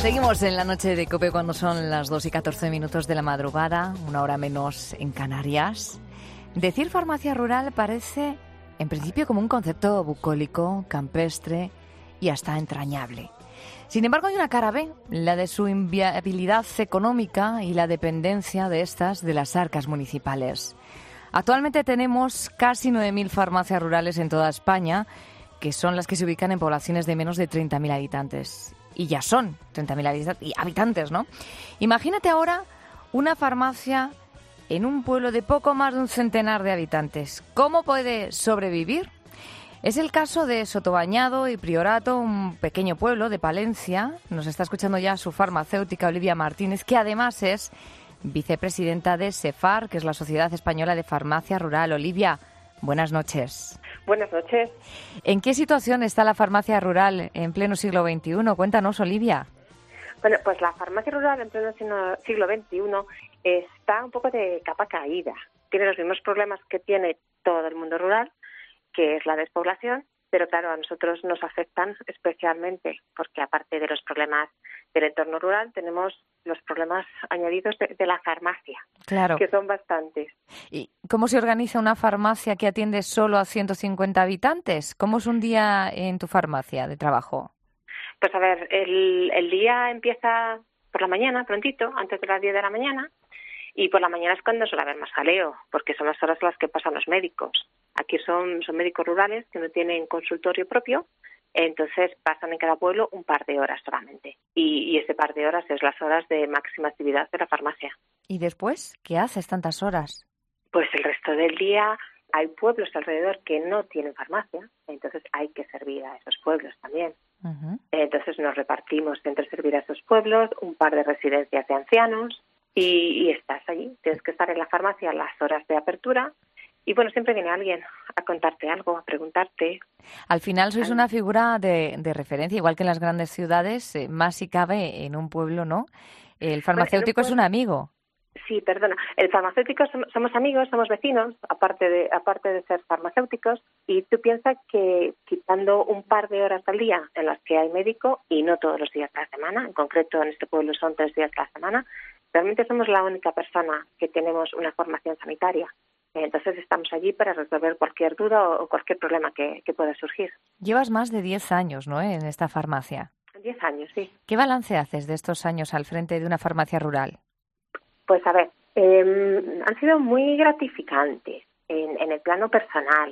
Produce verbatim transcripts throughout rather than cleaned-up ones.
Seguimos en la noche de COPE cuando son las dos y catorce minutos de la madrugada, una hora menos en Canarias. Decir farmacia rural parece, en principio, como un concepto bucólico, campestre y hasta entrañable. Sin embargo, hay una cara B, la de su inviabilidad económica y la dependencia de estas de las arcas municipales. Actualmente tenemos casi nueve mil farmacias rurales en toda España, que son las que se ubican en poblaciones de menos de treinta mil habitantes. Y ya son treinta mil habitantes, ¿no? Imagínate ahora una farmacia en un pueblo de poco más de un centenar de habitantes. ¿Cómo puede sobrevivir? Es el caso de Sotobañado y Priorato, un pequeño pueblo de Palencia. Nos está escuchando ya su farmacéutica, Olivia Martínez, que además es vicepresidenta de SEFAR, que es la Sociedad Española de Farmacia Rural. Olivia, buenas noches. Buenas noches. ¿En qué situación está la farmacia rural en pleno siglo veintiuno? Cuéntanos, Olivia. Bueno, pues la farmacia rural en pleno siglo veintiuno está un poco de capa caída. Tiene los mismos problemas que tiene todo el mundo rural, que es la despoblación, pero claro, a nosotros nos afectan especialmente porque aparte de los problemas del entorno rural, tenemos los problemas añadidos de, de la farmacia, claro, que son bastantes. ¿Y cómo se organiza una farmacia que atiende solo a ciento cincuenta habitantes? ¿Cómo es un día en tu farmacia de trabajo? Pues a ver, el, el día empieza por la mañana, prontito, antes de las diez de la mañana, y por la mañana es cuando suele haber más jaleo, porque son las horas en las que pasan los médicos. Aquí son, son médicos rurales que no tienen consultorio propio, entonces pasan en cada pueblo un par de horas solamente. Y, y ese par de horas es las horas de máxima actividad de la farmacia. ¿Y después qué haces tantas horas? Pues el resto del día hay pueblos alrededor que no tienen farmacia, entonces hay que servir a esos pueblos también. Uh-huh. Entonces nos repartimos entre servir a esos pueblos, un par de residencias de ancianos y, y estás allí. Tienes que estar en la farmacia a las horas de apertura. Y bueno, siempre viene alguien a contarte algo, a preguntarte. Al final sois una figura de, de referencia, igual que en las grandes ciudades, eh, más si cabe en un pueblo, ¿no? El farmacéutico bueno, es un amigo. Sí, perdona. El farmacéutico somos, somos amigos, somos vecinos, aparte de aparte de ser farmacéuticos. Y tú piensas que quitando un par de horas al día en las que hay médico, y no todos los días de la semana, en concreto en este pueblo son tres días a la semana, realmente somos la única persona que tenemos una formación sanitaria. Entonces estamos allí para resolver cualquier duda o cualquier problema que, que pueda surgir. Llevas más de diez años, ¿no?, en esta farmacia. Diez años, sí. ¿Qué balance haces de estos años al frente de una farmacia rural? Pues a ver, eh, han sido muy gratificantes en, en el plano personal.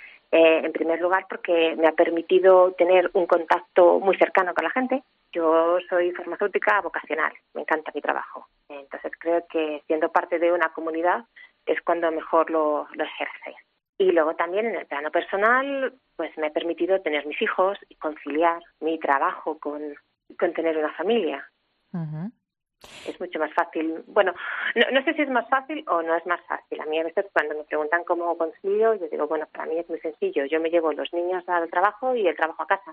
Eh, en primer lugar, porque me ha permitido tener un contacto muy cercano con la gente. Yo soy farmacéutica vocacional, me encanta mi trabajo. Entonces creo que siendo parte de una comunidad es cuando mejor lo, lo ejerce. Y luego también en el plano personal, pues me ha permitido tener mis hijos y conciliar mi trabajo con, con tener una familia. Uh-huh. Es mucho más fácil. Bueno, no, no sé si es más fácil o no es más fácil. A mí a veces cuando me preguntan cómo concilio, yo digo, bueno, para mí es muy sencillo. Yo me llevo los niños al trabajo y el trabajo a casa.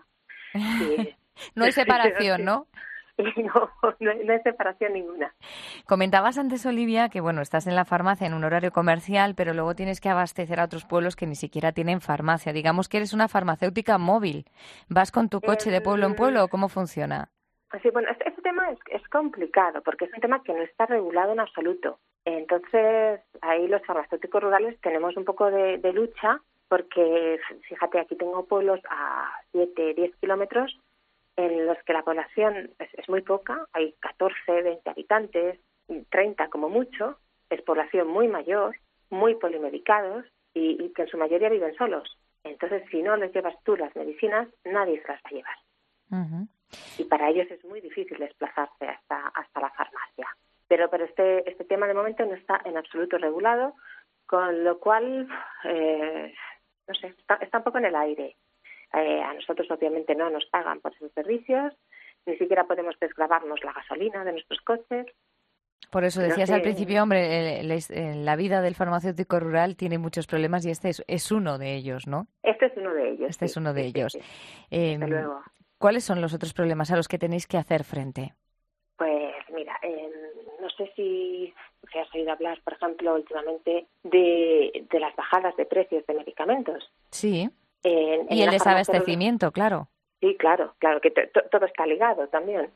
Y, no hay separación, ¿no? No, no hay, no hay separación ninguna. Comentabas antes, Olivia, que bueno, estás en la farmacia en un horario comercial, pero luego tienes que abastecer a otros pueblos que ni siquiera tienen farmacia. Digamos que eres una farmacéutica móvil. ¿Vas con tu coche eh, de pueblo en pueblo o cómo funciona? Sí, bueno, este, este tema es, es complicado porque es un tema que no está regulado en absoluto. Entonces, ahí los farmacéuticos rurales tenemos un poco de, de lucha porque, fíjate, aquí tengo pueblos a siete, diez kilómetros en los que la población es, es muy poca, hay catorce, veinte habitantes, treinta como mucho, es población muy mayor, muy polimedicados y, y que en su mayoría viven solos. Entonces, si no les llevas tú las medicinas, nadie se las va a llevar. Uh-huh. Y para ellos es muy difícil desplazarse hasta hasta la farmacia. Pero pero este este tema de momento no está en absoluto regulado, con lo cual, eh, no sé, está, está un poco en el aire. Eh, a nosotros obviamente no nos pagan por esos servicios, ni siquiera podemos desgravarnos la gasolina de nuestros coches. Por eso decías no sé, al principio, hombre, el, el, la vida del farmacéutico rural tiene muchos problemas y este es, es uno de ellos, ¿no? Este es uno de ellos. Este sí, es uno de sí, ellos. Sí, sí. Eh, Desde luego. ¿Cuáles son los otros problemas a los que tenéis que hacer frente? Pues mira, eh, no sé si, si has oído hablar, por ejemplo, últimamente de, de las bajadas de precios de medicamentos. Sí. En, en y el desabastecimiento, claro. Sí, claro, claro, que t- t- todo está ligado también.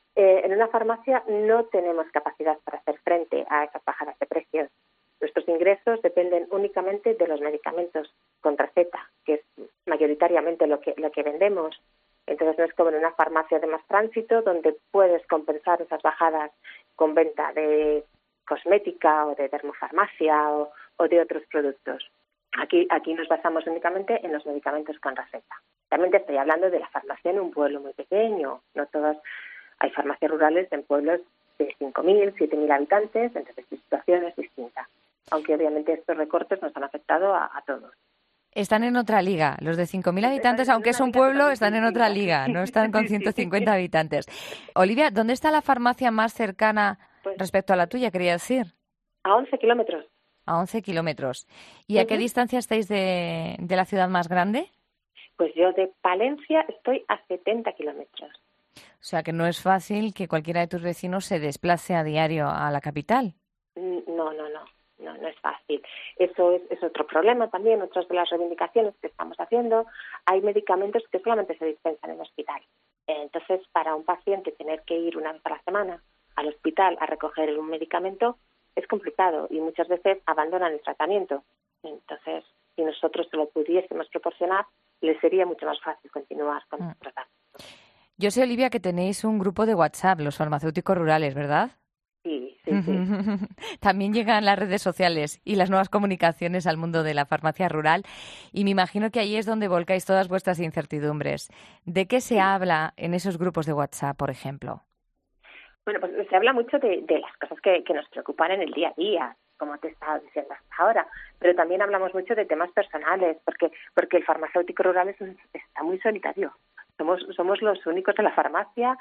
Eh, en una farmacia no tenemos capacidad para hacer frente a esas bajadas de precios. Nuestros ingresos dependen únicamente de los medicamentos con receta, que es mayoritariamente lo que, lo que vendemos. Entonces no es como en una farmacia de más tránsito donde puedes compensar esas bajadas con venta de cosmética o de dermofarmacia o, o de otros productos. Aquí, aquí nos basamos únicamente en los medicamentos con receta. También te estoy hablando de la farmacia en un pueblo muy pequeño. No todas, hay farmacias rurales en pueblos de cinco mil, siete mil habitantes, entonces la situación es distinta. Aunque obviamente estos recortes nos han afectado a, a todos. Están en otra liga. Los de cinco mil habitantes, Están en aunque es una un liga pueblo, totalmente están en otra distinta. liga. No están con Sí, ciento sí. cincuenta habitantes. Olivia, ¿dónde está la farmacia más cercana Pues respecto a la tuya, quería decir? a once kilómetros. A once kilómetros. ¿Y a qué Uh-huh. distancia estáis de, de la ciudad más grande? Pues yo de Palencia estoy a setenta kilómetros. O sea, que no es fácil que cualquiera de tus vecinos se desplace a diario a la capital. No, no, no. No, no es fácil. Eso es, es otro problema también, otras de las reivindicaciones que estamos haciendo. Hay medicamentos que solamente se dispensan en el hospital. Entonces, para un paciente tener que ir una vez a la semana al hospital a recoger un medicamento es complicado y muchas veces abandonan el tratamiento. Entonces, si nosotros se lo pudiésemos proporcionar, les sería mucho más fácil continuar con el tratamiento. Yo sé, Olivia, que tenéis un grupo de WhatsApp, los farmacéuticos rurales, ¿verdad? Sí, sí, sí. También llegan las redes sociales y las nuevas comunicaciones al mundo de la farmacia rural y me imagino que ahí es donde volcáis todas vuestras incertidumbres. ¿De qué se Sí. habla en esos grupos de WhatsApp, por ejemplo? Bueno, pues se habla mucho de, de las cosas que, que nos preocupan en el día a día, como te estaba diciendo hasta ahora, pero también hablamos mucho de temas personales, porque porque el farmacéutico rural es, está muy solitario. Somos somos los únicos de la farmacia,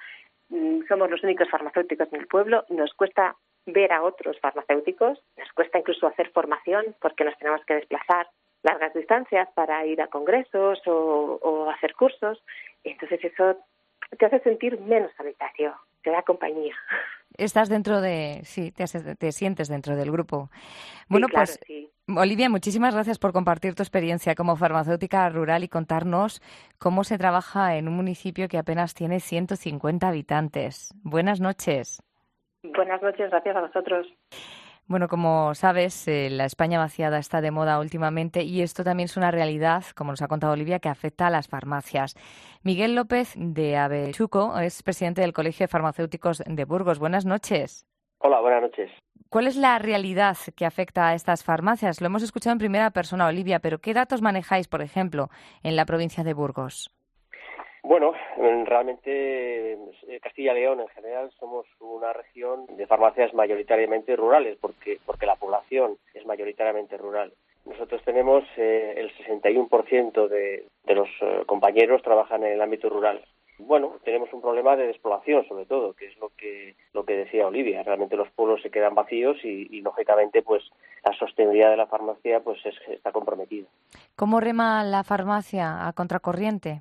somos los únicos farmacéuticos en el pueblo, nos cuesta ver a otros farmacéuticos, nos cuesta incluso hacer formación porque nos tenemos que desplazar largas distancias para ir a congresos o, o hacer cursos, entonces eso te hace sentir menos solitario, te da compañía. Estás dentro de, sí, te, haces- te sientes dentro del grupo. Bueno, Sí, claro, pues sí. Olivia, muchísimas gracias por compartir tu experiencia como farmacéutica rural y contarnos cómo se trabaja en un municipio que apenas tiene ciento cincuenta habitantes. Buenas noches. Buenas noches, gracias a vosotros. Bueno, como sabes, eh, la España vaciada está de moda últimamente y esto también es una realidad, como nos ha contado Olivia, que afecta a las farmacias. Miguel López de Avechuco es presidente del Colegio de Farmacéuticos de Burgos. Buenas noches. Hola, buenas noches. ¿Cuál es la realidad que afecta a estas farmacias? Lo hemos escuchado en primera persona, Olivia, pero ¿qué datos manejáis, por ejemplo, en la provincia de Burgos? Bueno, realmente eh, Castilla y León en general somos una región de farmacias mayoritariamente rurales, porque porque la población es mayoritariamente rural. Nosotros tenemos eh, el sesenta y uno por ciento de, de los eh, compañeros trabajan en el ámbito rural. Bueno, tenemos un problema de despoblación, sobre todo, que es lo que lo que decía Olivia. Realmente los pueblos se quedan vacíos y, y lógicamente, pues la sostenibilidad de la farmacia pues es, está comprometida. ¿Cómo rema la farmacia a contracorriente?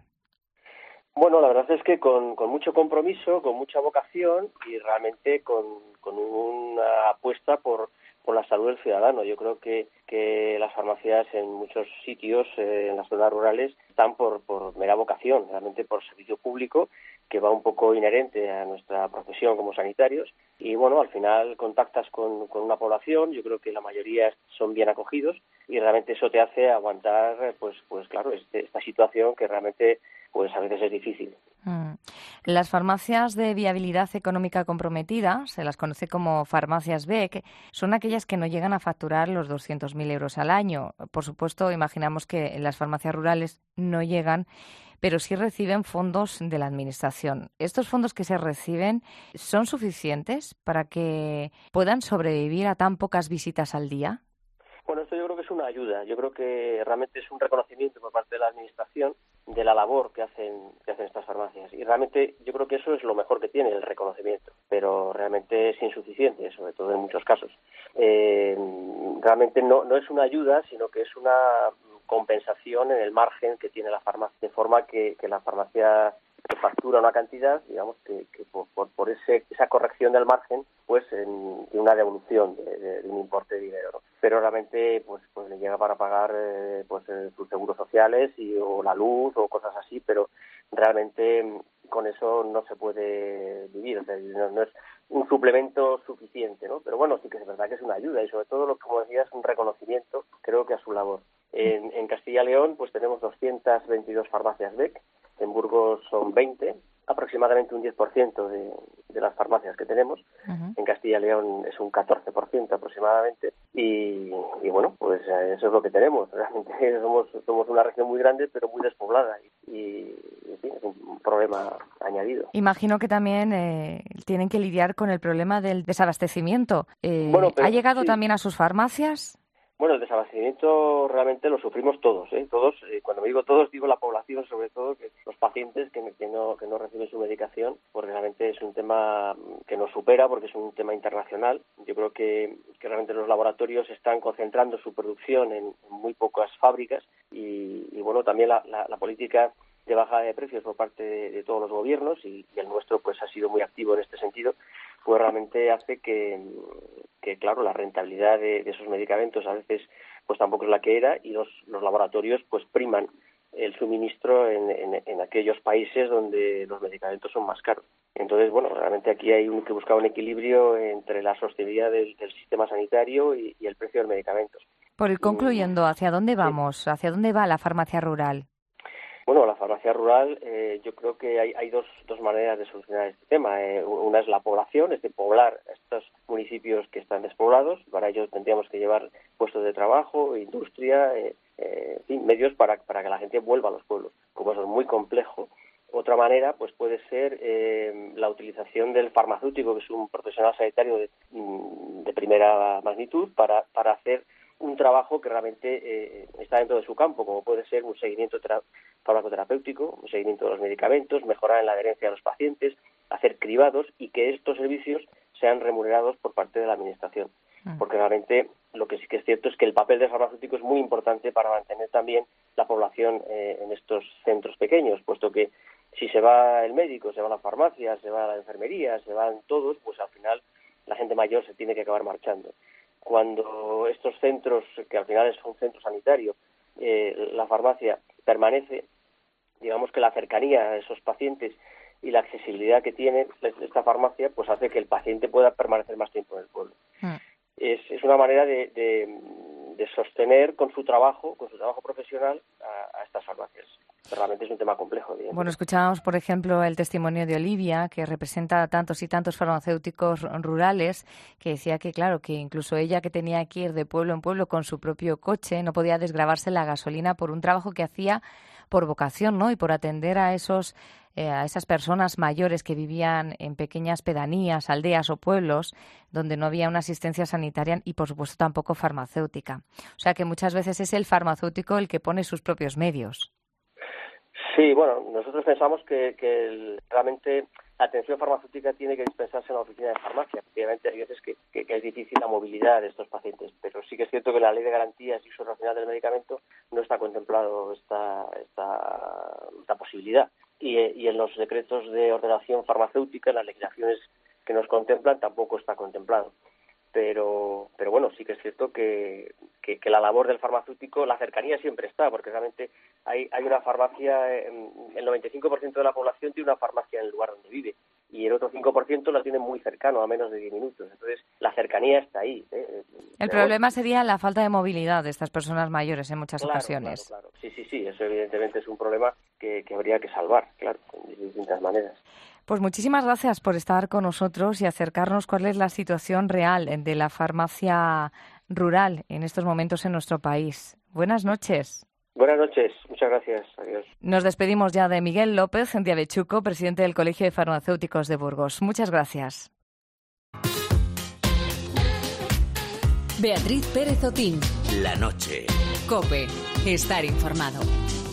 Bueno, la verdad es que con, con mucho compromiso, con mucha vocación y realmente con, con una apuesta por, por la salud del ciudadano. Yo creo que, que las farmacias en muchos sitios, eh, en las zonas rurales, están por, por mera vocación, realmente por servicio público, que va un poco inherente a nuestra profesión como sanitarios. Y bueno, al final contactas con, con una población, yo creo que la mayoría son bien acogidos y realmente eso te hace aguantar, pues, pues claro, este, esta situación que realmente pues a veces es difícil. Mm. Las farmacias de viabilidad económica comprometida, se las conoce como farmacias B E C, son aquellas que no llegan a facturar los doscientos mil euros al año. Por supuesto, imaginamos que en las farmacias rurales no llegan, pero sí reciben fondos de la Administración. ¿Estos fondos que se reciben son suficientes para que puedan sobrevivir a tan pocas visitas al día? Bueno, esto yo creo que es una ayuda. Yo creo que realmente es un reconocimiento por parte de la Administración de la labor que hacen que hacen estas farmacias. Y realmente yo creo que eso es lo mejor que tiene, el reconocimiento. Pero realmente es insuficiente, sobre todo en muchos casos. Eh, realmente no, no es una ayuda, sino que es una compensación en el margen que tiene la farmacia. De forma que, que la farmacia que factura una cantidad, digamos, que, que por, por, por ese, esa corrección del margen, pues en, en una devolución de, de, de un importe de dinero, ¿no? Pero realmente pues pues le llega para pagar eh, pues eh, sus seguros sociales y o la luz o cosas así, pero realmente con eso no se puede vivir, o sea, no, no es un suplemento suficiente, ¿no? Pero bueno, sí que es verdad que es una ayuda y sobre todo, lo que como decías, un reconocimiento, creo que a su labor. En, en Castilla y León pues tenemos doscientas veintidós farmacias B E C, en Burgos son veinte, aproximadamente un diez por ciento de, de las farmacias que tenemos. Uh-huh. En Castilla y León es un catorce por ciento aproximadamente y, y bueno, pues eso es lo que tenemos. Realmente somos, somos una región muy grande pero muy despoblada y, y en fin, es un problema añadido. Imagino que también eh, tienen que lidiar con el problema del desabastecimiento. Eh, bueno, pero, ¿Ha llegado sí. también a sus farmacias? Bueno, el desabastecimiento realmente lo sufrimos todos, ¿eh? Todos, eh, cuando me digo todos, digo la población, sobre todo, que los pacientes que, que, no, que no reciben su medicación, porque realmente es un tema que nos supera, porque es un tema internacional. Yo creo que, que realmente los laboratorios están concentrando su producción en, en muy pocas fábricas y, y bueno, también la, la, la política de bajada de precios por parte de, de todos los gobiernos y, y el nuestro pues ha sido muy activo en este sentido, pues realmente hace que, que claro, la rentabilidad de, de esos medicamentos a veces pues tampoco es la que era y los, los laboratorios pues priman el suministro en, en, en aquellos países donde los medicamentos son más caros. Entonces, bueno, realmente aquí hay un, que buscar un equilibrio entre la sostenibilidad del, del sistema sanitario y, y el precio del medicamento. Por ir concluyendo, ¿hacia dónde vamos? Sí. ¿Hacia dónde va la farmacia rural? Bueno, la farmacia rural, eh, yo creo que hay, hay dos, dos maneras de solucionar este tema. Eh, una es la población, es de poblar estos municipios que están despoblados. Para ello tendríamos que llevar puestos de trabajo, industria, eh, eh, en fin, medios para, para que la gente vuelva a los pueblos. Como eso es muy complejo. Otra manera, pues puede ser eh, la utilización del farmacéutico, que es un profesional sanitario de, de primera magnitud, para, para hacer un trabajo que realmente eh, está dentro de su campo, como puede ser un seguimiento tera- farmacoterapéutico, un seguimiento de los medicamentos, mejorar en la adherencia de los pacientes, hacer cribados y que estos servicios sean remunerados por parte de la Administración. Mm. Porque realmente lo que sí que es cierto es que el papel del farmacéutico es muy importante para mantener también la población eh, en estos centros pequeños, puesto que si se va el médico, se va la farmacia, se va la enfermería, se van todos, pues al final la gente mayor se tiene que acabar marchando. Cuando estos centros, que al final son centros sanitarios, eh, la farmacia permanece, digamos que la cercanía a esos pacientes y la accesibilidad que tiene esta farmacia, pues hace que el paciente pueda permanecer más tiempo en el pueblo. Mm. Es, es una manera de, de, de sostener con su trabajo, con su trabajo profesional a, a estas farmacias. Realmente es un tema complejo. Bueno, escuchábamos, por ejemplo, el testimonio de Olivia, que representa a tantos y tantos farmacéuticos rurales, que decía que, claro, que incluso ella, que tenía que ir de pueblo en pueblo con su propio coche, no podía desgravarse la gasolina por un trabajo que hacía por vocación, ¿no? Y por atender a esos eh, a esas personas mayores que vivían en pequeñas pedanías, aldeas o pueblos donde no había una asistencia sanitaria y, por supuesto, tampoco farmacéutica. O sea que muchas veces es el farmacéutico el que pone sus propios medios. Sí, bueno, nosotros pensamos que, que el, realmente la atención farmacéutica tiene que dispensarse en la oficina de farmacia. Obviamente hay veces que, que, que es difícil la movilidad de estos pacientes, pero sí que es cierto que la Ley de Garantías y Uso Racional del Medicamento no está contemplado esta, esta, esta posibilidad. Y, y en los decretos de ordenación farmacéutica, en las legislaciones que nos contemplan, tampoco está contemplado. Pero, pero bueno, sí que es cierto que, que, que la labor del farmacéutico, la cercanía siempre está, porque realmente hay, hay una farmacia, el noventa y cinco por ciento de la población tiene una farmacia en el lugar donde vive, y el otro cinco por ciento la tiene muy cercano, a menos de diez minutos. Entonces, la cercanía está ahí. ¿eh? El pero problema bueno, sería la falta de movilidad de estas personas mayores en muchas claro, ocasiones. Claro, claro. Sí, sí, sí, eso evidentemente es un problema que, que habría que salvar, claro, de distintas maneras. Pues muchísimas gracias por estar con nosotros y acercarnos cuál es la situación real de la farmacia rural en estos momentos en nuestro país. Buenas noches. Buenas noches, muchas gracias. Adiós. Nos despedimos ya de Miguel López Diabechuco, presidente del Colegio de Farmacéuticos de Burgos. Muchas gracias. Beatriz Pérez Otín. La noche. COPE. Estar informado.